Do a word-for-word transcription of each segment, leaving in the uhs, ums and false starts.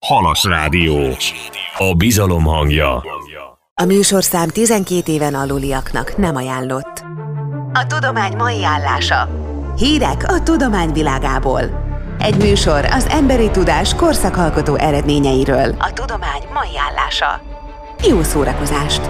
Halas Rádió. A bizalom hangja. A műsorszám tizenkét éven aluliaknak nem ajánlott. A tudomány mai állása. Hírek a tudomány világából. Egy műsor az emberi tudás korszakalkotó eredményeiről. A tudomány mai állása. Jó szórakozást!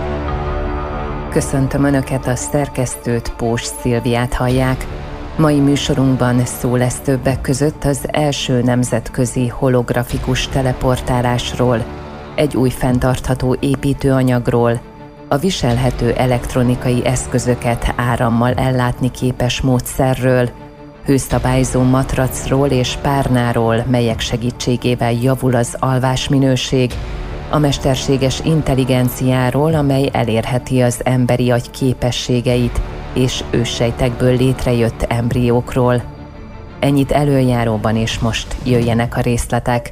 Köszöntöm Önöket, a szerkesztőt, Pós Szilviát hallják. Mai műsorunkban szó lesz többek között az első nemzetközi holografikus teleportálásról, egy új fenntartható építőanyagról, a viselhető elektronikai eszközöket árammal ellátni képes módszerről, hőszabályzó matracról és párnáról, melyek segítségével javul az alvásminőség, a mesterséges intelligenciáról, amely elérheti az emberi agy képességeit, és őssejtekből létrejött embriókról. Ennyit előjáróban, és most jöjjenek a részletek.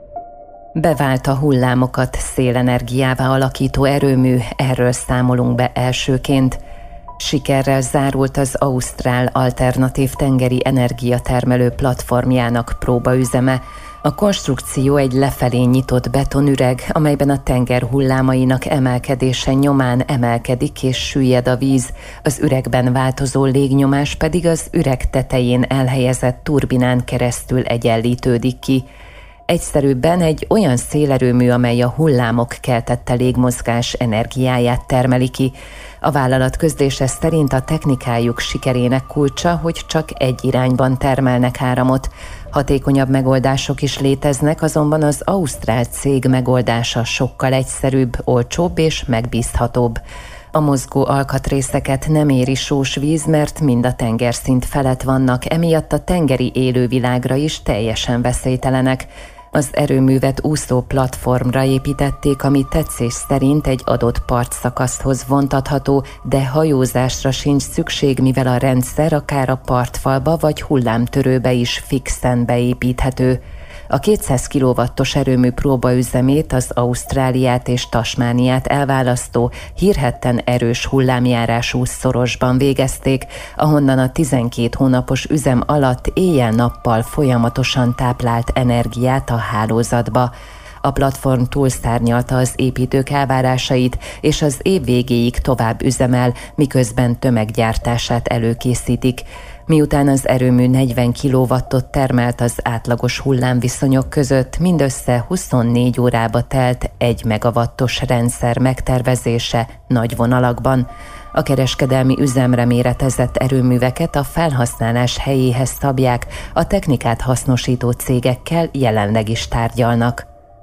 Bevált a hullámokat szélenergiává alakító erőmű, erről számolunk be elsőként. Sikerrel zárult az ausztrál alternatív tengeri energiatermelő platformjának próbaüzeme. A konstrukció egy lefelé nyitott betonüreg, amelyben a tenger hullámainak emelkedése nyomán emelkedik és süllyed a víz, az üregben változó légnyomás pedig az üreg tetején elhelyezett turbinán keresztül egyenlítődik ki. Egyszerűbben egy olyan szélerőmű, amely a hullámok keltette légmozgás energiáját termeli ki. A vállalat közlése szerint a technikájuk sikerének kulcsa, hogy csak egy irányban termelnek áramot. Hatékonyabb megoldások is léteznek, azonban az ausztrál cég megoldása sokkal egyszerűbb, olcsóbb és megbízhatóbb. A mozgó alkatrészeket nem éri sós víz, mert mind a tengerszint felett vannak, emiatt a tengeri élővilágra is teljesen veszélytelenek. Az erőművet úszó platformra építették, ami tetszés szerint egy adott partszakaszhoz vontatható, de hajózásra sincs szükség, mivel a rendszer akár a partfalba vagy hullámtörőbe is fixen beépíthető. A kétszáz kilowattos erőmű próbaüzemét az Ausztráliát és Tasmániát elválasztó, hírhedten erős hullámjárású Szorosban végezték, ahonnan a tizenkét hónapos üzem alatt éjjel-nappal folyamatosan táplált energiát a hálózatba. A platform túlszárnyalta az építők elvárásait, és az év végéig tovább üzemel, miközben tömeggyártását előkészítik. Miután az erőmű negyven kilowattot termelt az átlagos hullámviszonyok között, mindössze huszonnégy órába telt egy megawattos rendszer megtervezése nagy vonalakban. A kereskedelmi üzemre méretezett erőműveket a felhasználás helyéhez szabják, a technikát hasznosító cégekkel jelenleg is tárgyalnak.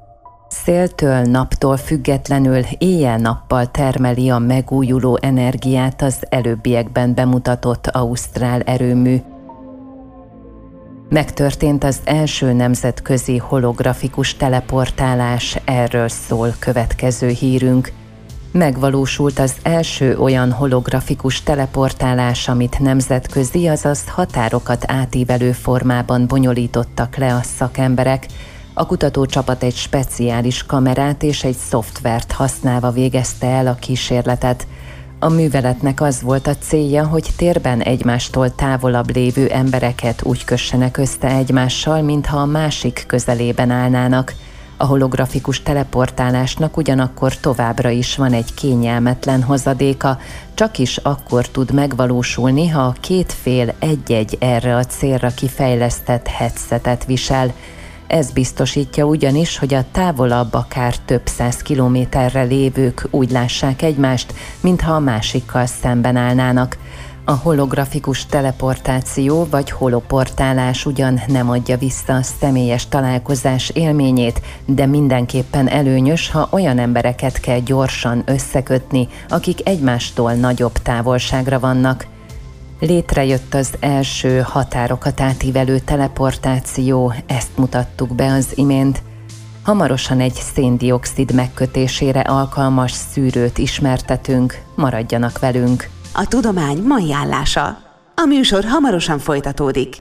Széltől, naptól függetlenül éjjel-nappal termeli a megújuló energiát az előbbiekben bemutatott ausztrál erőmű. Megtörtént az első nemzetközi holografikus teleportálás, erről szól következő hírünk. Megvalósult az első olyan holografikus teleportálás, amit nemzetközi, azaz határokat átívelő formában bonyolítottak le a szakemberek. A kutatócsapat egy speciális kamerát és egy szoftvert használva végezte el a kísérletet. A műveletnek az volt a célja, hogy térben egymástól távolabb lévő embereket úgy kössenek össze egymással, mintha a másik közelében állnának. A holografikus teleportálásnak ugyanakkor továbbra is van egy kényelmetlen hozadéka, csak is akkor tud megvalósulni, ha a két fél egy-egy erre a célra kifejlesztett headsetet visel. Ez biztosítja ugyanis, hogy a távolabb akár több száz kilométerre lévők úgy lássák egymást, mintha a másikkal szemben állnának. A holografikus teleportáció vagy holoportálás ugyan nem adja vissza a személyes találkozás élményét, de mindenképpen előnyös, ha olyan embereket kell gyorsan összekötni, akik egymástól nagyobb távolságra vannak. Létrejött az első határokat átívelő teleportáció, ezt mutattuk be az imént. Hamarosan egy széndioxid megkötésére alkalmas szűrőt ismertetünk, maradjanak velünk. A tudomány mai állása. A műsor hamarosan folytatódik.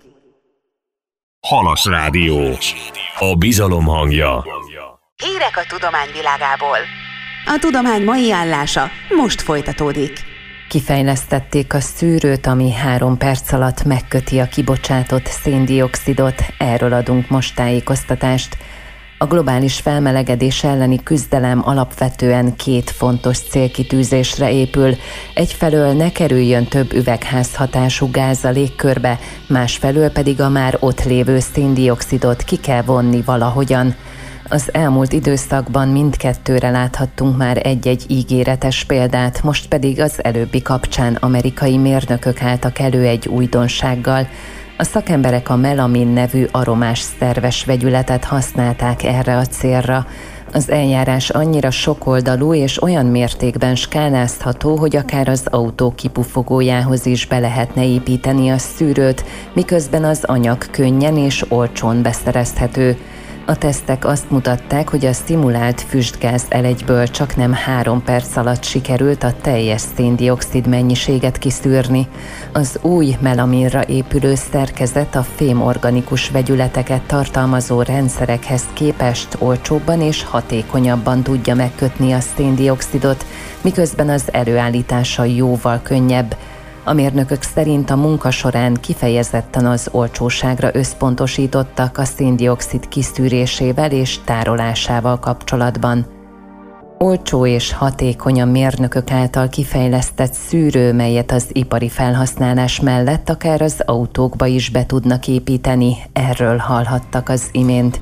Halas Rádió. A bizalom hangja. Hírek a tudomány világából. A tudomány mai állása most folytatódik. Kifejlesztették a szűrőt, ami három perc alatt megköti a kibocsátott széndioxidot, erről adunk most tájékoztatást. A globális felmelegedés elleni küzdelem alapvetően két fontos célkitűzésre épül. Egyfelől ne kerüljön több üvegházhatású gáz a légkörbe, másfelől pedig a már ott lévő széndioxidot ki kell vonni valahogyan. Az elmúlt időszakban mindkettőre láthattunk már egy-egy ígéretes példát, most pedig az előbbi kapcsán amerikai mérnökök álltak elő egy újdonsággal. A szakemberek a melamin nevű aromás szerves vegyületet használták erre a célra. Az eljárás annyira sokoldalú és olyan mértékben skálázható, hogy akár az autó kipufogójához is be lehetne építeni a szűrőt, miközben az anyag könnyen és olcsón beszerezhető. A tesztek azt mutatták, hogy a szimulált füstgáz elegyből csak nem három perc alatt sikerült a teljes széndioxid mennyiséget kiszűrni. Az új melaminra épülő szerkezet a fémorganikus vegyületeket tartalmazó rendszerekhez képest olcsóbban és hatékonyabban tudja megkötni a széndioxidot, miközben az előállítása jóval könnyebb. A mérnökök szerint a munka során kifejezetten az olcsóságra összpontosítottak a széndioxid kiszűrésével és tárolásával kapcsolatban. Olcsó és hatékony a mérnökök által kifejlesztett szűrő, melyet az ipari felhasználás mellett akár az autókba is be tudnak építeni, erről hallhattak az imént.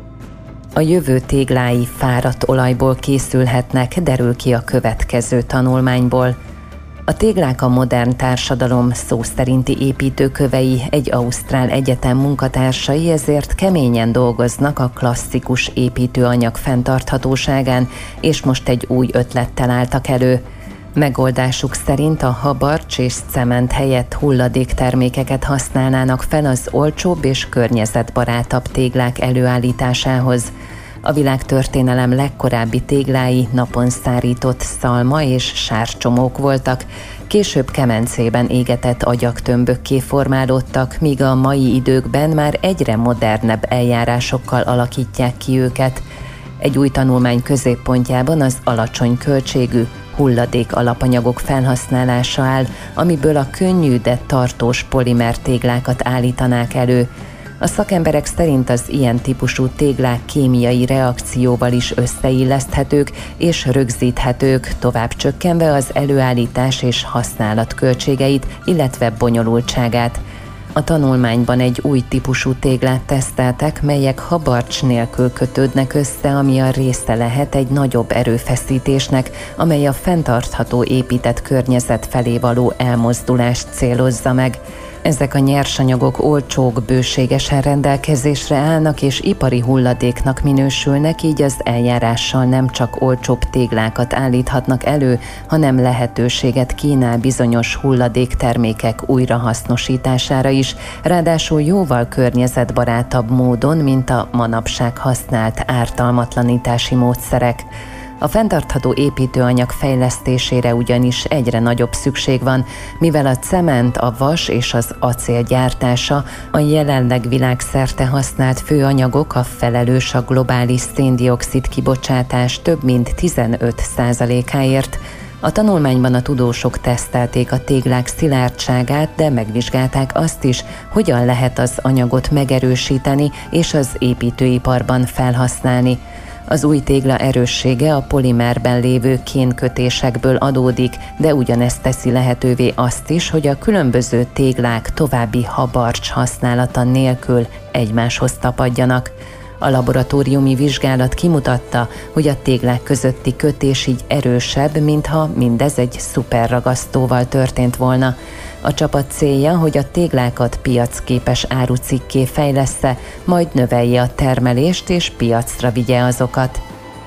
A jövő téglái fáradt olajból készülhetnek, derül ki a következő tanulmányból. A téglák a modern társadalom szó szerinti építőkövei, egy ausztrál egyetem munkatársai ezért keményen dolgoznak a klasszikus építőanyag fenntarthatóságán, és most egy új ötlettel álltak elő. Megoldásuk szerint a habarcs és cement helyett hulladéktermékeket használnának fel az olcsóbb és környezetbarátabb téglák előállításához. A világtörténelem legkorábbi téglái napon szárított szalma és sárcsomók voltak, később kemencében égetett agyagtömbökké formálódtak, míg a mai időkben már egyre modernebb eljárásokkal alakítják ki őket. Egy új tanulmány középpontjában az alacsony költségű hulladék alapanyagok felhasználása áll, amiből a könnyű, de tartós polimer téglákat állítanák elő. A szakemberek szerint az ilyen típusú téglák kémiai reakcióval is összeilleszthetők és rögzíthetők, tovább csökkenve az előállítás és használat költségeit, illetve bonyolultságát. A tanulmányban egy új típusú téglát teszteltek, melyek habarcs nélkül kötődnek össze, ami a része lehet egy nagyobb erőfeszítésnek, amely a fenntartható épített környezet felé való elmozdulást célozza meg. Ezek a nyersanyagok olcsók, bőségesen rendelkezésre állnak és ipari hulladéknak minősülnek, így az eljárással nem csak olcsóbb téglákat állíthatnak elő, hanem lehetőséget kínál bizonyos hulladéktermékek újrahasznosítására is, ráadásul jóval környezetbarátabb módon, mint a manapság használt ártalmatlanítási módszerek. A fenntartható építőanyag fejlesztésére ugyanis egyre nagyobb szükség van, mivel a cement, a vas és az acél gyártása a jelenleg világszerte használt főanyagok, a felelős a globális széndioxid kibocsátás több mint tizenöt százalékáért. A tanulmányban a tudósok tesztelték a téglák szilárdságát, de megvizsgálták azt is, hogyan lehet az anyagot megerősíteni és az építőiparban felhasználni. Az új tégla erőssége a polimerben lévő kénkötésekből adódik, de ugyanezt teszi lehetővé azt is, hogy a különböző téglák további habarcs használata nélkül egymáshoz tapadjanak. A laboratóriumi vizsgálat kimutatta, hogy a téglák közötti kötés így erősebb, mintha mindez egy szuperragasztóval történt volna. A csapat célja, hogy a téglákat piacképes árucikké fejlessze, majd növelje a termelést és piacra vigye azokat.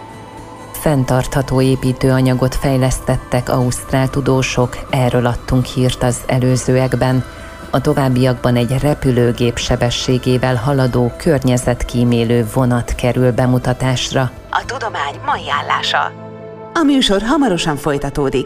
Fenntartható építőanyagot fejlesztettek ausztrál tudósok, erről adtunk hírt az előzőekben. A továbbiakban egy repülőgép sebességével haladó környezetkímélő vonat kerül bemutatásra. A tudomány mai állása. A műsor hamarosan folytatódik.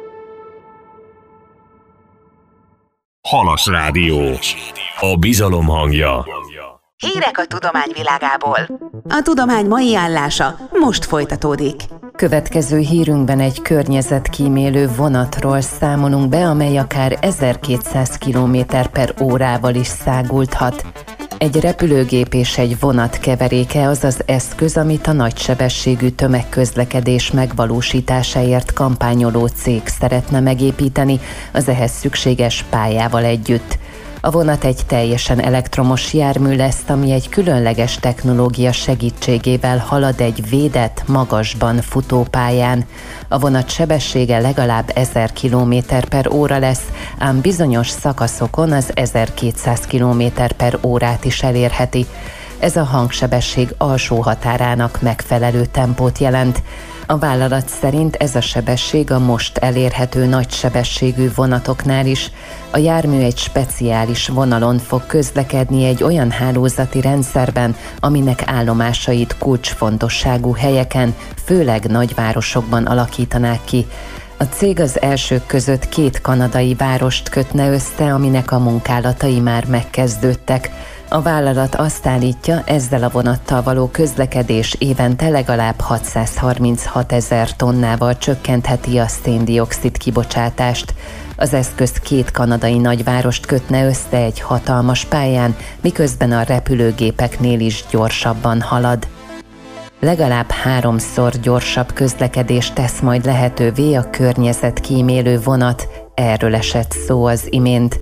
Halas Rádió. A bizalom hangja. Hírek a tudomány világából. A tudomány mai állása most folytatódik. Következő hírünkben egy környezetkímélő vonatról számolunk be, amely akár ezerkétszáz kilométer per órával is száguldhat. Egy repülőgép és egy vonat keveréke az az eszköz, amit a nagysebességű tömegközlekedés megvalósításáért kampányoló cég szeretne megépíteni az ehhez szükséges pályával együtt. A vonat egy teljesen elektromos jármű lesz, ami egy különleges technológia segítségével halad egy védett, magasban futó pályán. A vonat sebessége legalább ezer kilométer per óra lesz, ám bizonyos szakaszokon az ezerkétszáz kilométer per órát is elérheti. Ez a hangsebesség alsó határának megfelelő tempót jelent. A vállalat szerint ez a sebesség a most elérhető nagysebességű vonatoknál is. A jármű egy speciális vonalon fog közlekedni egy olyan hálózati rendszerben, aminek állomásait kulcsfontosságú helyeken, főleg nagyvárosokban alakítanák ki. A cég az elsők között két kanadai várost kötne össze, aminek a munkálatai már megkezdődtek. A vállalat azt állítja, ezzel a vonattal való közlekedés évente legalább hatszázharminchat ezer tonnával csökkentheti a szén-dioxid kibocsátást. Az eszköz két kanadai nagyvárost kötne össze egy hatalmas pályán, miközben a repülőgépeknél is gyorsabban halad. Legalább háromszor gyorsabb közlekedést tesz majd lehetővé a környezetkímélő vonat, erről esett szó az imént.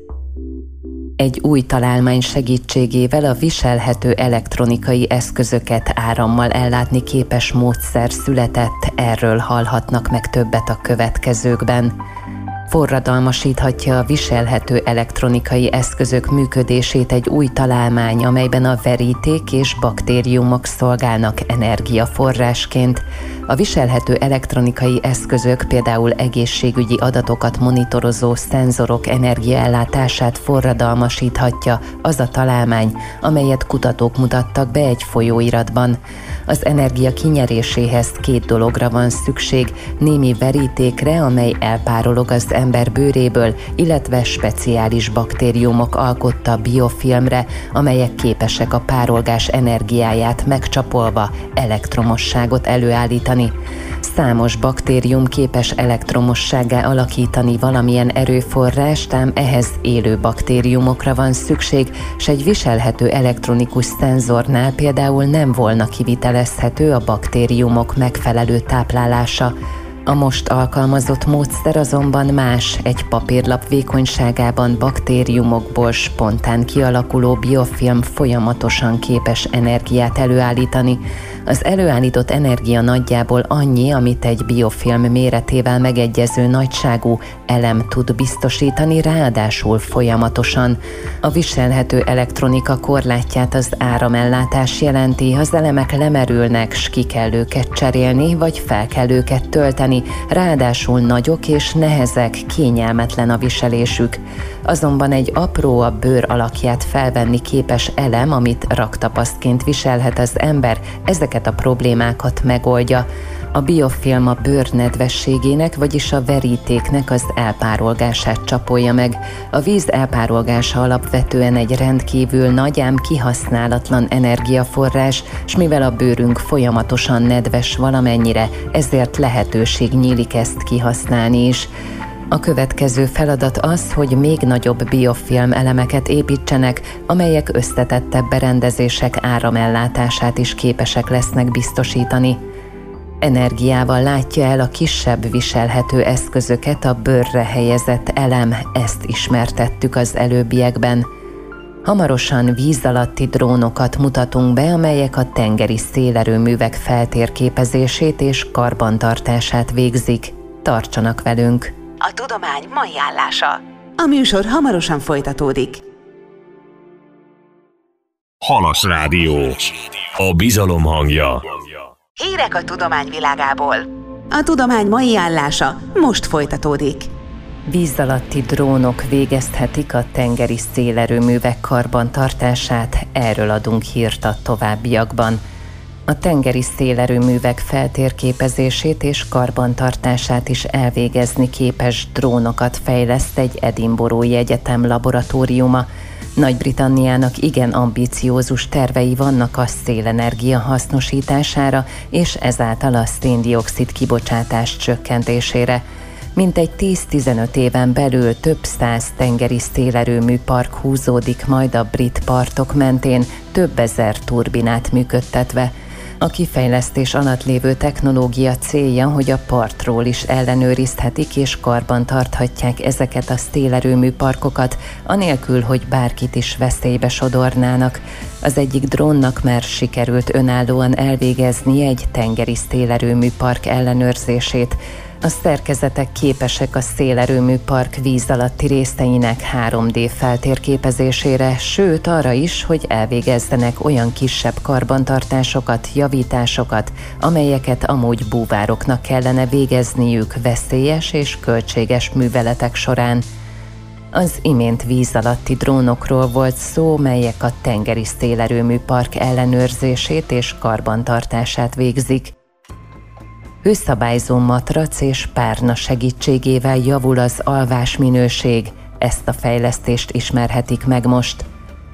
Egy új találmány segítségével a viselhető elektronikai eszközöket árammal ellátni képes módszer született, erről hallhatnak meg többet a következőkben. Forradalmasíthatja a viselhető elektronikai eszközök működését egy új találmány, amelyben a veríték és baktériumok szolgálnak energiaforrásként. A viselhető elektronikai eszközök például egészségügyi adatokat monitorozó szenzorok energiaellátását forradalmasíthatja az a találmány, amelyet kutatók mutattak be egy folyóiratban. Az energia kinyeréséhez két dologra van szükség, némi verítékre, amely elpárolog az ember bőréből, illetve speciális baktériumok alkotta biofilmre, amelyek képesek a párolgás energiáját megcsapolva elektromosságot előállítani. Számos baktérium képes elektromossággá alakítani valamilyen erőforrást, ám ehhez élő baktériumokra van szükség, s egy viselhető elektronikus szenzornál például nem volna kivitelezhető a baktériumok megfelelő táplálása. A most alkalmazott módszer azonban más, egy papírlap vékonyságában baktériumokból spontán kialakuló biofilm folyamatosan képes energiát előállítani. Az előállított energia nagyjából annyi, amit egy biofilm méretével megegyező nagyságú elem tud biztosítani, ráadásul folyamatosan. A viselhető elektronika korlátját az áramellátás jelenti, az elemek lemerülnek, s ki kell őket cserélni, vagy fel kell őket tölteni, ráadásul nagyok és nehezek, kényelmetlen a viselésük. Azonban egy apró, a bőr alakját felvenni képes elem, amit raktapasztként viselhet az ember, ezeket a problémákat megoldja. A biofilm a bőr nedvességének, vagyis a verítéknek az elpárolgását csapolja meg. A víz elpárolgása alapvetően egy rendkívül nagy, ám kihasználatlan energiaforrás, s mivel a bőrünk folyamatosan nedves valamennyire, ezért lehetőség nyílik ezt kihasználni is. A következő feladat az, hogy még nagyobb biofilm elemeket építsenek, amelyek összetettebb berendezések áramellátását is képesek lesznek biztosítani. Energiával látja el a kisebb viselhető eszközöket a bőrre helyezett elem, ezt ismertettük az előbbiekben. Hamarosan víz alatti drónokat mutatunk be, amelyek a tengeri szélerőművek feltérképezését és karbantartását végzik. Tartsanak velünk! A tudomány mai állása. A műsor hamarosan folytatódik. Halas Rádió. A bizalom hangja. Hírek a tudomány világából. A tudomány mai állása most folytatódik. Víz alatti drónok végezhetik a tengeri szélerőművek karbantartását, erről adunk hírt a továbbiakban. A tengeri szélerőművek feltérképezését és karbantartását is elvégezni képes drónokat fejleszt egy edinburghi egyetem laboratóriuma. Nagy-Britanniának igen ambiciózus tervei vannak a szélenergia hasznosítására és ezáltal a szén-dioxid kibocsátás csökkentésére. Mintegy tíz-tizenöt éven belül több száz tengeri szélerőmű park húzódik majd a brit partok mentén, több ezer turbinát működtetve. A kifejlesztés alatt lévő technológia célja, hogy a partról is ellenőrizhetik és karban tarthatják ezeket a szélerőmű parkokat, anélkül, hogy bárkit is veszélybe sodornának. Az egyik drónnak már sikerült önállóan elvégezni egy tengeri szélerőmű park ellenőrzését. A szerkezetek képesek a szélerőmű park víz alatti részeinek három dé feltérképezésére, sőt arra is, hogy elvégezzenek olyan kisebb karbantartásokat, javításokat, amelyeket amúgy búvároknak kellene végezniük veszélyes és költséges műveletek során. Az imént víz alatti drónokról volt szó, melyek a tengeri szélerőmű park ellenőrzését és karbantartását végzik. Hőszabályzó matrac és párna segítségével javul az alvásminőség, ezt a fejlesztést ismerhetik meg most.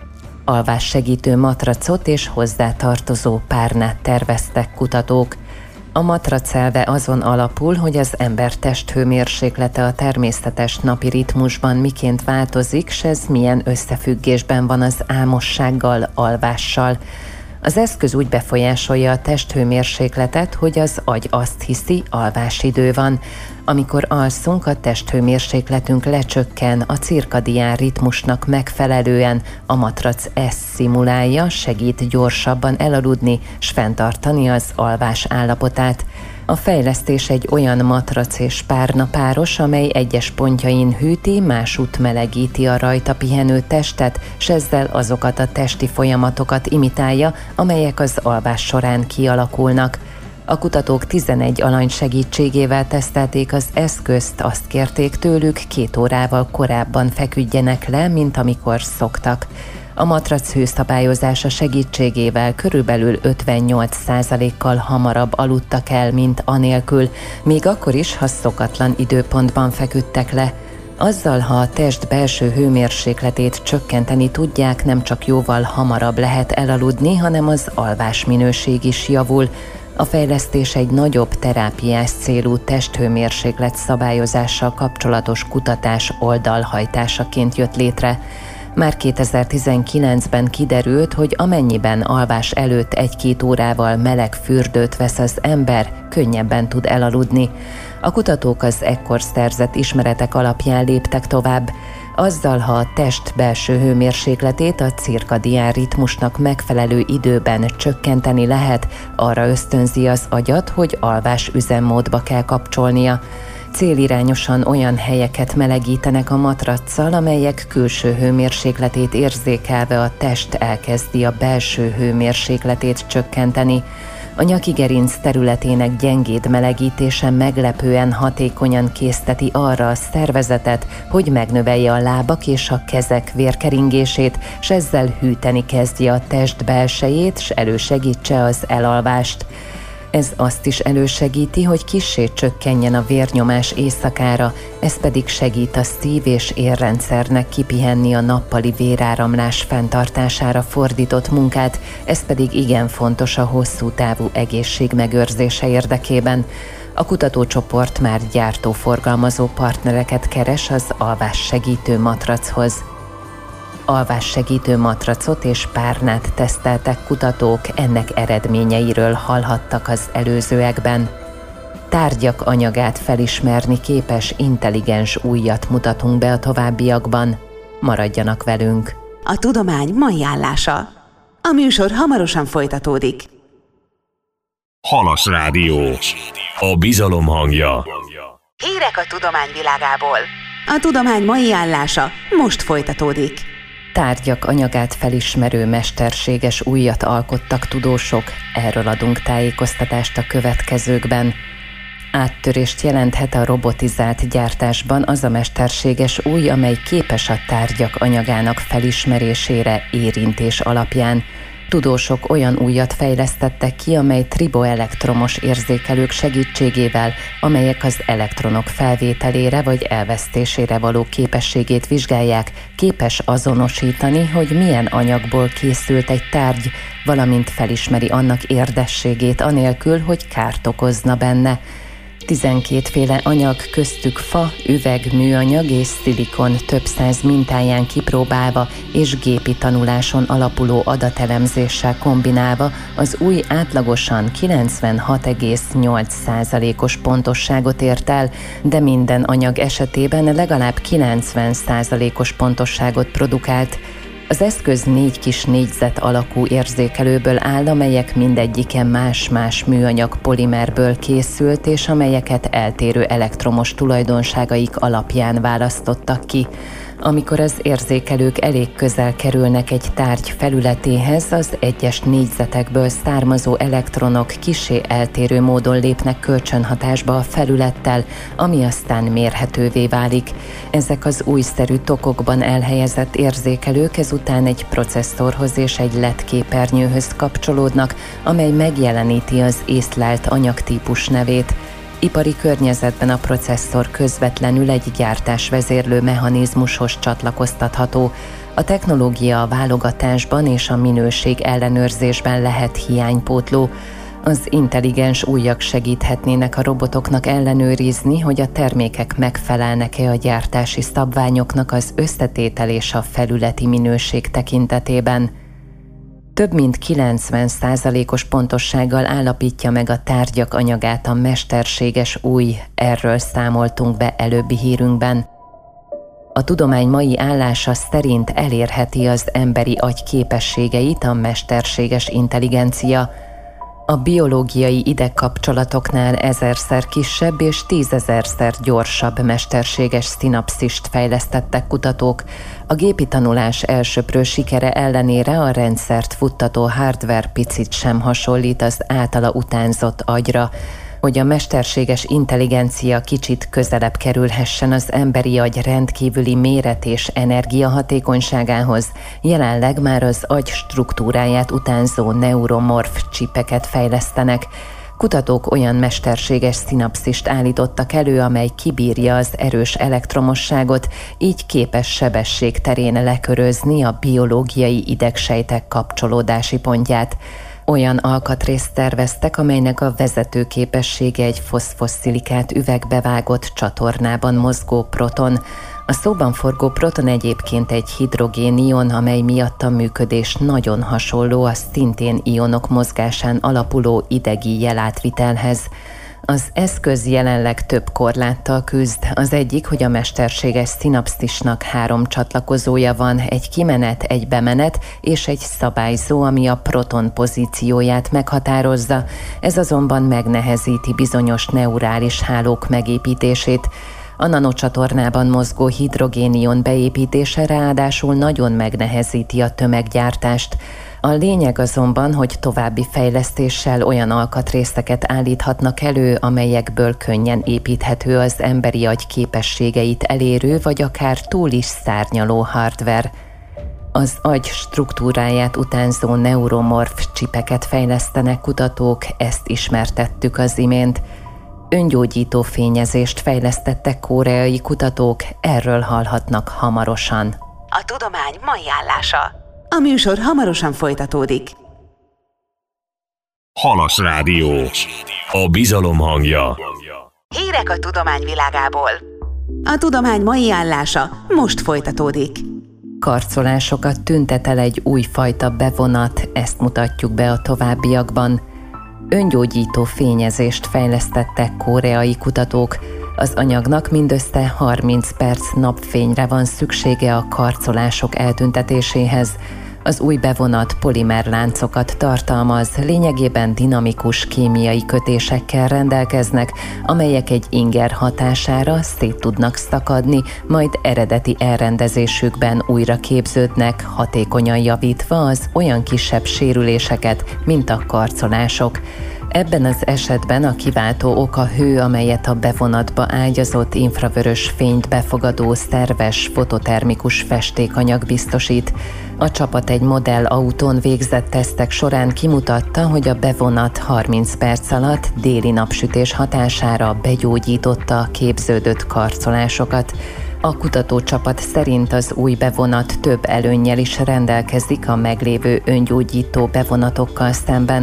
Alvássegítő matracot és hozzátartozó párnát terveztek kutatók. A matrac elve azon alapul, hogy az ember testhőmérséklete a természetes napi ritmusban miként változik, s ez milyen összefüggésben van az álmossággal, alvással. Az eszköz úgy befolyásolja a testhőmérsékletet, hogy az agy azt hiszi, alvásidő van. Amikor alszunk, a testhőmérsékletünk lecsökken a cirkadián ritmusnak megfelelően, a matrac ezt szimulálja, segít gyorsabban elaludni s fenntartani az alvás állapotát. A fejlesztés egy olyan matrac és párna páros, amely egyes pontjain hűti, másút melegíti a rajta pihenő testet, s ezzel azokat a testi folyamatokat imitálja, amelyek az alvás során kialakulnak. A kutatók tizenegy alany segítségével tesztelték az eszközt, azt kérték tőlük, két órával korábban feküdjenek le, mint amikor szoktak. A matrac hőszabályozása segítségével körülbelül ötvennyolc százalékkal hamarabb aludtak el, mint anélkül, még akkor is, ha szokatlan időpontban feküdtek le. Azzal, ha a test belső hőmérsékletét csökkenteni tudják, nem csak jóval hamarabb lehet elaludni, hanem az alvásminőség is javul. A fejlesztés egy nagyobb terápiás célú testhőmérséklet szabályozással kapcsolatos kutatás oldalhajtásaként jött létre. Már kétezer-tizenkilencben kiderült, hogy amennyiben alvás előtt egy-két órával meleg fürdőt vesz az ember, könnyebben tud elaludni. A kutatók az ekkor szerzett ismeretek alapján léptek tovább. Azzal, ha a test belső hőmérsékletét a cirkadián ritmusnak megfelelő időben csökkenteni lehet, arra ösztönzi az agyat, hogy alvás üzemmódba kell kapcsolnia. Célirányosan olyan helyeket melegítenek a matraccal, amelyek külső hőmérsékletét érzékelve a test elkezdi a belső hőmérsékletét csökkenteni. A nyaki gerinc területének gyengéd melegítése meglepően hatékonyan készteti arra a szervezetet, hogy megnövelje a lábak és a kezek vérkeringését, s ezzel hűteni kezdje a test belsejét, s elősegítse az elalvást. Ez azt is elősegíti, hogy kissé csökkenjen a vérnyomás éjszakára, ez pedig segít a szív- és érrendszernek kipihenni a nappali véráramlás fenntartására fordított munkát, ez pedig igen fontos a hosszú távú egészség megőrzése érdekében. A kutatócsoport már gyártóforgalmazó partnereket keres az alvássegítő matrachoz. Alvássegítő matracot és párnát teszteltek kutatók, ennek eredményeiről hallhattak az előzőekben. Tárgyak anyagát felismerni képes intelligens ujjat mutatunk be a továbbiakban. Maradjanak velünk! A tudomány mai állása. A műsor hamarosan folytatódik. Halas Rádió. A bizalom hangja. Hírek a tudomány világából. A tudomány mai állása most folytatódik. Tárgyak anyagát felismerő mesterséges ujjat alkottak tudósok, erről adunk tájékoztatást a következőkben. Áttörést jelenthet a robotizált gyártásban az a mesterséges ujj, amely képes a tárgyak anyagának felismerésére érintés alapján. Tudósok olyan ujjat fejlesztettek ki, amely triboelektromos érzékelők segítségével, amelyek az elektronok felvételére vagy elvesztésére való képességét vizsgálják, képes azonosítani, hogy milyen anyagból készült egy tárgy, valamint felismeri annak érdességét anélkül, hogy kárt okozna benne. tizenkétféle anyag, köztük fa, üveg, műanyag és szilikon több száz mintáján kipróbálva és gépi tanuláson alapuló adatelemzéssel kombinálva az új átlagosan kilencvenhat egész nyolc százalékos pontosságot ért el, de minden anyag esetében legalább kilencven százalékos pontosságot produkált. Az eszköz négy kis négyzet alakú érzékelőből áll, amelyek mindegyike más-más műanyag polimerből készült, és amelyeket eltérő elektromos tulajdonságaik alapján választottak ki. Amikor az érzékelők elég közel kerülnek egy tárgy felületéhez, az egyes négyzetekből származó elektronok kissé eltérő módon lépnek kölcsönhatásba a felülettel, ami aztán mérhetővé válik. Ezek az újszerű tokokban elhelyezett érzékelők ezután egy processzorhoz és egy el é dé képernyőhöz kapcsolódnak, amely megjeleníti az észlelt anyagtípus nevét. Ipari környezetben a processzor közvetlenül egy gyártásvezérlő mechanizmushoz csatlakoztatható. A technológia a válogatásban és a minőség ellenőrzésben lehet hiánypótló. Az intelligens ujjak segíthetnének a robotoknak ellenőrizni, hogy a termékek megfelelnek-e a gyártási szabványoknak az összetétel és a felületi minőség tekintetében. Több mint kilencven százalékos pontossággal állapítja meg a tárgyak anyagát a mesterséges ujj, erről számoltunk be előbbi hírünkben. A tudomány mai állása szerint elérheti az emberi agy képességeit a mesterséges intelligencia. A biológiai idegkapcsolatoknál ezerszer kisebb és tízezerszer gyorsabb mesterséges szinapszist fejlesztettek kutatók. A gépi tanulás elsöprő sikere ellenére a rendszert futtató hardware picit sem hasonlít az általa utánzott agyra. Hogy a mesterséges intelligencia kicsit közelebb kerülhessen az emberi agy rendkívüli méret és energiahatékonyságához, jelenleg már az agy struktúráját utánzó neuromorf csipeket fejlesztenek. Kutatók olyan mesterséges szinapszist állítottak elő, amely kibírja az erős elektromosságot, így képes sebesség terén lekörözni a biológiai idegsejtek kapcsolódási pontját. Olyan alkatrészt terveztek, amelynek a vezető képessége egy foszfosszilikát üvegbe vágott csatornában mozgó proton. A szóban forgó proton egyébként egy hidrogén-ion, amely miatt a működés nagyon hasonló a szintén ionok mozgásán alapuló idegi jelátvitelhez. Az eszköz jelenleg több korláttal küzd. Az egyik, hogy a mesterséges szinapszisnak három csatlakozója van, egy kimenet, egy bemenet és egy szabályzó, ami a proton pozícióját meghatározza. Ez azonban megnehezíti bizonyos neurális hálók megépítését. A nanocsatornában mozgó hidrogén-ion beépítése ráadásul nagyon megnehezíti a tömeggyártást. A lényeg azonban, hogy további fejlesztéssel olyan alkatrészeket állíthatnak elő, amelyekből könnyen építhető az emberi agy képességeit elérő, vagy akár túl is szárnyaló hardware. Az agy struktúráját utánzó neuromorf csipeket fejlesztenek kutatók, ezt ismertettük az imént. Öngyógyító fényezést fejlesztettek koreai kutatók, erről hallhatnak hamarosan. A tudomány mai állása. A műsor hamarosan folytatódik. Halas Rádió. A bizalom hangja. Hírek a tudomány világából. A tudomány mai állása most folytatódik. Karcolásokat tüntet el egy újfajta bevonat, ezt mutatjuk be a továbbiakban. Öngyógyító fényezést fejlesztettek koreai kutatók. Az anyagnak mindössze harminc perc napfényre van szüksége a karcolások eltüntetéséhez. Az új bevonat polimerláncokat tartalmaz, lényegében dinamikus kémiai kötésekkel rendelkeznek, amelyek egy inger hatására szét tudnak szakadni, majd eredeti elrendezésükben újra képződnek, hatékonyan javítva az olyan kisebb sérüléseket, mint a karcolások. Ebben az esetben a kiváltó ok a hő, amelyet a bevonatba ágyazott infravörös fényt befogadó szerves fototermikus festékanyag biztosít. A csapat egy modell autón végzett tesztek során kimutatta, hogy a bevonat harminc perc alatt déli napsütés hatására begyógyította a képződött karcolásokat. A kutatócsapat szerint az új bevonat több előnnyel is rendelkezik a meglévő öngyógyító bevonatokkal szemben.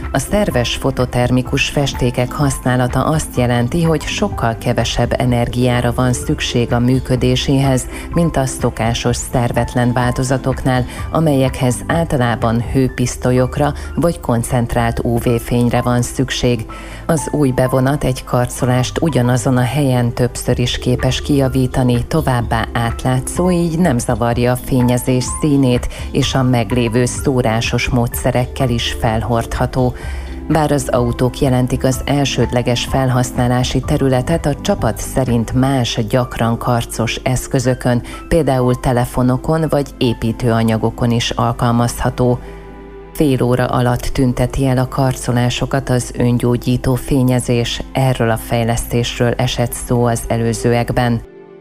A szerves fototermikus festékek használata azt jelenti, hogy sokkal kevesebb energiára van szükség a működéséhez, mint a szokásos szervetlen változatoknál, amelyekhez általában hőpisztolyokra vagy koncentrált ú vé-fényre van szükség. Az új bevonat egy karcolást ugyanazon a helyen többször is képes kijavítani, továbbá átlátszó, így nem zavarja a fényezés színét, és a meglévő szórásos módszerekkel is felhordható. Bár az autók jelentik az elsődleges felhasználási területet, a csapat szerint más gyakran karcos eszközökön, például telefonokon vagy építőanyagokon is alkalmazható. Fél óra alatt tünteti el a karcolásokat az öngyógyító fényezés, erről a fejlesztésről esett szó az előzőekben.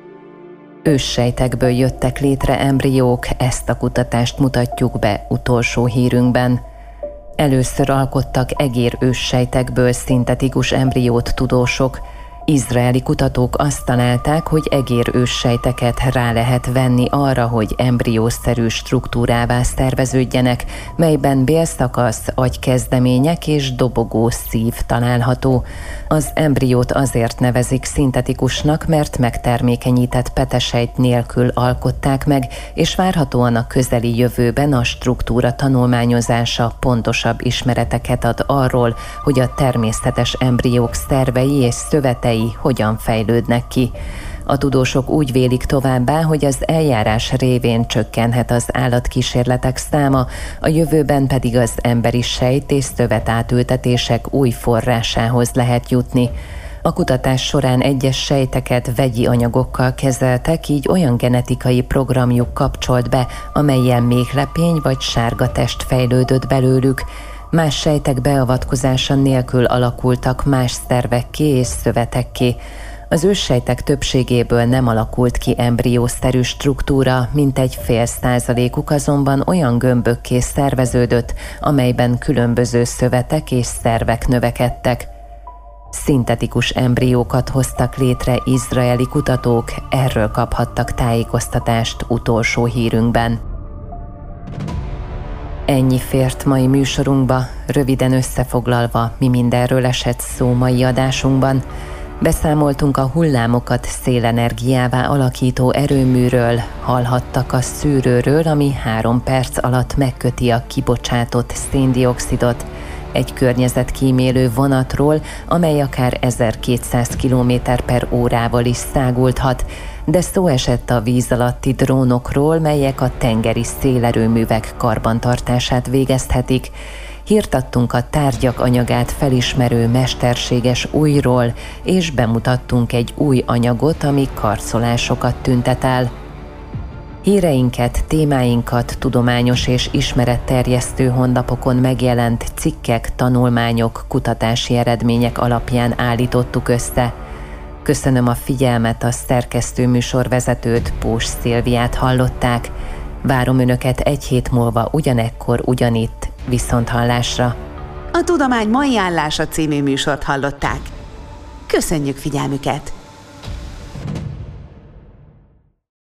Őssejtekből jöttek létre embriók, ezt a kutatást mutatjuk be utolsó hírünkben. Először alkottak egér őssejtekből szintetikus embriót tudósok. Izraeli kutatók azt találták, hogy egér őssejteket rá lehet venni arra, hogy embriószerű struktúrává szerveződjenek, melyben bélszakasz, agykezdemények és dobogó szív található. Az embriót azért nevezik szintetikusnak, mert megtermékenyített petesejt nélkül alkották meg, és várhatóan a közeli jövőben a struktúra tanulmányozása pontosabb ismereteket ad arról, hogy a természetes embriók szervei és szövetei hogyan fejlődnek ki. A tudósok úgy vélik továbbá, hogy az eljárás révén csökkenhet az állatkísérletek száma, a jövőben pedig az emberi sejt és szövetátültetések új forrásához lehet jutni. A kutatás során egyes sejteket vegyi anyagokkal kezeltek, így olyan genetikai programjuk kapcsolt be, amellyel méhlepény vagy sárga test fejlődött belőlük. Más sejtek beavatkozása nélkül alakultak más szervekké és szövetekké. Az őssejtek többségéből nem alakult ki embriószerű struktúra, mintegy fél százalékuk azonban olyan gömbökké szerveződött, amelyben különböző szövetek és szervek növekedtek. Szintetikus embriókat hoztak létre izraeli kutatók, erről kaphattak tájékoztatást utolsó hírünkben. Ennyi fért mai műsorunkba, röviden összefoglalva, mi mindenről esett szó mai adásunkban. Beszámoltunk a hullámokat szélenergiává alakító erőműről, hallhattak a szűrőről, ami három perc alatt megköti a kibocsátott széndioxidot, egy környezetkímélő vonatról, amely akár ezerkétszáz kilométer per órával is száguldhat, de szó esett a víz alatti drónokról, melyek a tengeri szélerőművek karbantartását végezhetik. Hírt adtunk a tárgyak anyagát felismerő mesterséges ujjról, és bemutattunk egy új anyagot, ami karcolásokat tüntet el. Híreinket, témáinkat tudományos és ismeretterjesztő honlapokon megjelent cikkek, tanulmányok, kutatási eredmények alapján állítottuk össze. Köszönöm a figyelmet, a szerkesztő műsorvezetőt, Pós Szilviát hallották. Várom Önöket egy hét múlva ugyanekkor, ugyanitt, viszonthallásra. A Tudomány mai állása című műsort hallották. Köszönjük figyelmüket!